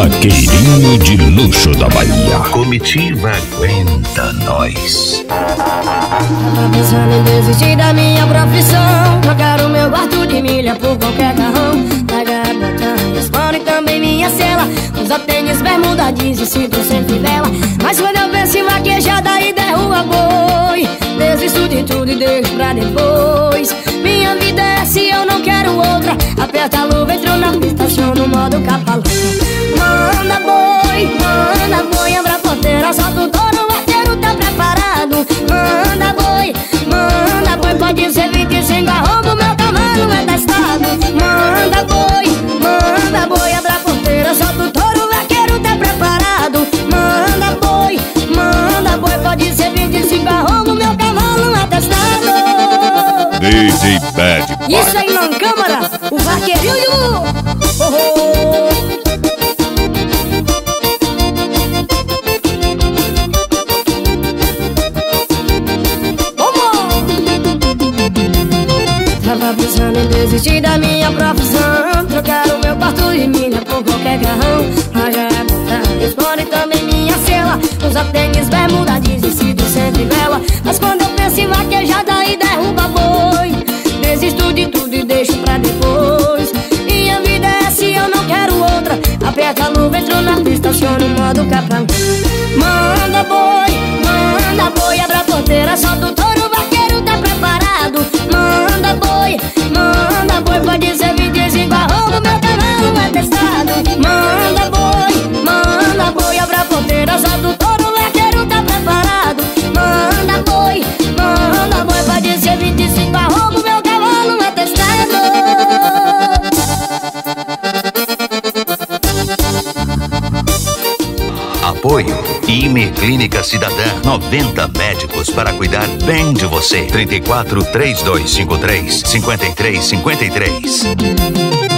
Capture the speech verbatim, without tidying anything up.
Vaqueirinho de luxo da Bahia. Comitiva aguenta nós. Tava pensando em desistir da minha profissão, trocar o meu quarto de milha por qualquer carrão. Pagar botão, espano e também minha cela, usar tênis, bermuda, jeans e cinto sem fivela. Mas quando eu penso em vaquejada e derruba boi, desisto de tudo e deixo pra depois. Minha vida é essa e eu não quero outra. Aperta a luva, entrou na pista, aciona o modo capa louca. Manda boi, manda boi, abra a porteira, solta o touro, o vaqueiro tá preparado. Manda boi, manda boi, pode ser vinte e cinco arrombo, meu cavalo é testado. Manda boi, manda boi, abra a porteira, solta o touro, o vaqueiro tá preparado. Manda boi, manda boi, pode ser vinte e cinco arrombo, meu cavalo é testado. D J Bad Boy. Isso aí na câmara, o vaqueirinho. Oh, oh. Tava pensando em desistir da minha profissão, trocar o meu quarto de milha por qualquer carrão. Pagar botar, esporo e também minha cela, usar tênis, bermuda, jeans e cinto sempre vela. Mas quando eu penso em vaquejada e derruba boi, desisto de tudo e deixo pra depois. Minha vida é essa e eu não quero outra. Aperta a luva, entrou na pista, aciona o modo capa. Manda boi, manda boi, abra a porteira, solta o touro, o vaqueiro tá preparado. Manda boi, manda boi, pode ser vinte e cinco arrombo, meu cavalo é testado. Manda boi, manda boi, abra a porteira, solta o touro, o vaqueiro tá preparado. Manda boi, manda boi, pode ser vinte e cinco arrombo, meu cavalo é testado. Apoio I M E Clínica Cidadã, noventa médicos para cuidar bem de você. trinta e quatro, três dois cinco três, cinquenta e três cinquenta e três.